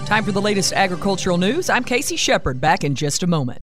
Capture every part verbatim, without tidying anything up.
Time for the latest agricultural news. I'm Casey Shepard, back in just a moment.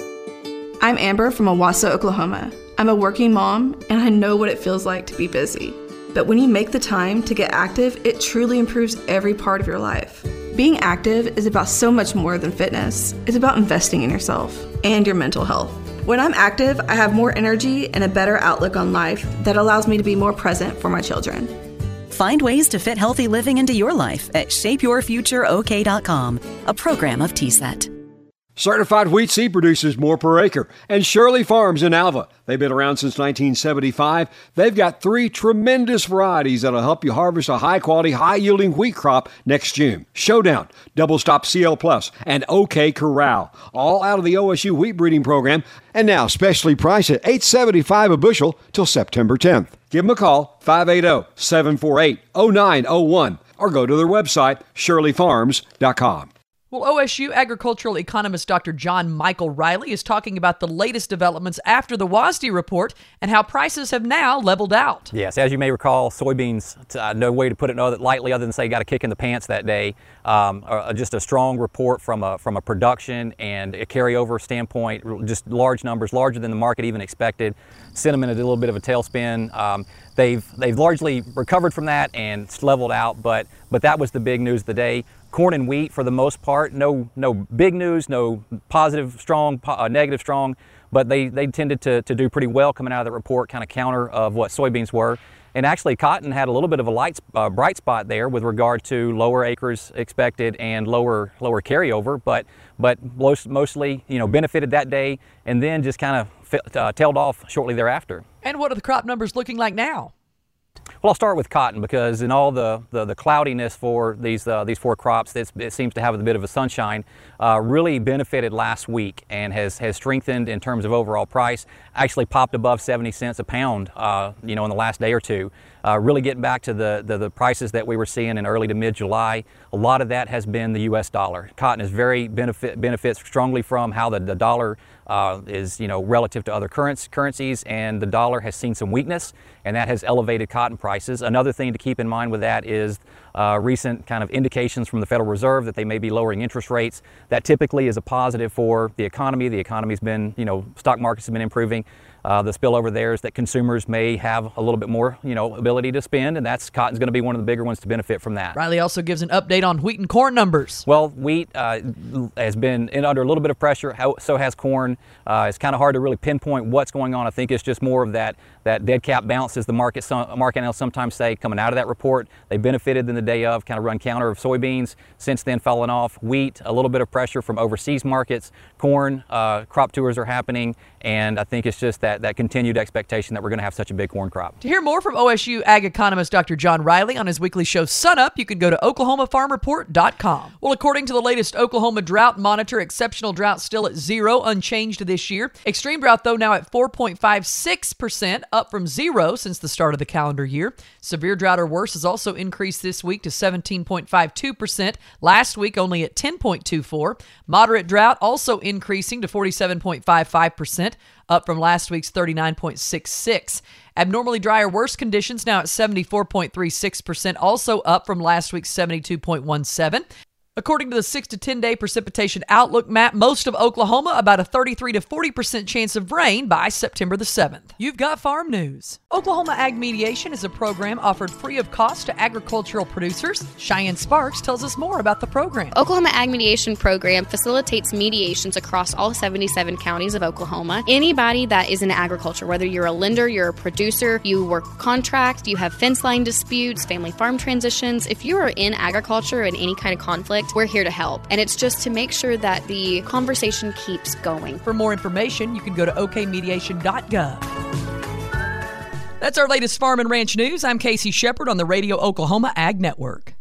I'm Amber from Owasso, Oklahoma. I'm a working mom, and I know what it feels like to be busy. But when you make the time to get active, it truly improves every part of your life. Being active is about so much more than fitness. It's about investing in yourself and your mental health. When I'm active, I have more energy and a better outlook on life that allows me to be more present for my children. Find ways to fit healthy living into your life at shape your future o k dot com, a program of T S E T. Certified wheat seed produces more per acre. And Shirley Farms in Alva. They've been around since nineteen seventy-five. They've got three tremendous varieties that'll help you harvest a high-quality, high-yielding wheat crop next June. Showdown, Double Stop C L Plus, and OK Corral. All out of the O S U wheat breeding program. And now specially priced at eight dollars and seventy-five cents a bushel till September tenth. Give them a call, five eight zero, seven four eight, zero nine zero one, or go to their website, shirley farms dot com. Well, O S U agricultural economist Doctor John Michael Riley is talking about the latest developments after the W A S D report and how prices have now leveled out. Yes, as you may recall, soybeans, uh, no way to put it other, lightly other than say got a kick in the pants that day. Um, uh, just a strong report from a, from a production and a carryover standpoint, just large numbers, larger than the market even expected. Sentiment a little bit of a tailspin. Um, they've, they've largely recovered from that and leveled out, but, but that was the big news of the day. Corn and wheat, for the most part, no no big news, no positive, strong, uh, negative, strong, but they, they tended to, to do pretty well coming out of the report, kind of counter of what soybeans were. And actually, cotton had a little bit of a light, uh, bright spot there with regard to lower acres expected and lower lower carryover, but but most, mostly you know benefited that day and then just kind of uh, tailed off shortly thereafter. And what are the crop numbers looking like now? Well, I'll start with cotton because in all the, the, the cloudiness for these uh, these four crops, this, it seems to have a bit of a sunshine, uh, really benefited last week and has, has strengthened in terms of overall price, actually popped above seventy cents a pound, uh, you know, in the last day or two. Uh, really getting back to the, the, the prices that we were seeing in early to mid-July. A lot of that has been the U S dollar. Cotton is very benefit, benefits strongly from how the, the dollar uh, is, you know, relative to other currents, currencies, and the dollar has seen some weakness, and that has elevated cotton prices. Another thing to keep in mind with that is uh, recent kind of indications from the Federal Reserve that they may be lowering interest rates. That typically is a positive for the economy. The economy's been, you know, stock markets have been improving. Uh, the spillover there is that consumers may have a little bit more, you know, ability to spend, and that's cotton's going to be one of the bigger ones to benefit from that. Riley also gives an update on wheat and corn numbers. Well, wheat uh, has been in under a little bit of pressure. How, so has corn. Uh, it's kind of hard to really pinpoint what's going on. I think it's just more of that that dead cat bounce, as the market some, market analysts sometimes say, coming out of that report. They benefited in the day of, kind of run counter of soybeans. Since then, fallen off. Wheat, a little bit of pressure from overseas markets. Corn, uh, crop tours are happening, and I think it's just that that continued expectation that we're going to have such a big corn crop. To hear more from O S U ag economist Doctor John Riley on his weekly show Sun Up, you can go to oklahoma farm report dot com. Well, according to the latest Oklahoma Drought Monitor, exceptional drought still at zero, unchanged this year. Extreme drought, though, now at four point five six percent, up from zero since the start of the calendar year. Severe drought or worse has also increased this week to seventeen point five two percent. Last week, only at ten point two four. Moderate drought also increasing to forty-seven point five five percent. Up from last week's thirty-nine point six six. Abnormally dry or worse conditions now at seventy-four point three six percent, also up from last week's seventy-two point one seven. According to the six to ten day precipitation outlook map, most of Oklahoma about a thirty-three to forty percent chance of rain by September the seventh. You've got farm news. Oklahoma Ag Mediation is a program offered free of cost to agricultural producers. Cheyenne Sparks tells us more about the program. Oklahoma Ag Mediation Program facilitates mediations across all seventy-seven counties of Oklahoma. Anybody that is in agriculture, whether you're a lender, you're a producer, you work contract, you have fence line disputes, family farm transitions, if you are in agriculture in any kind of conflict, we're here to help. And it's just to make sure that the conversation keeps going. For more information, you can go to o k mediation dot gov. That's our latest farm and ranch news. I'm Casey Shepard on the Radio Oklahoma Ag Network.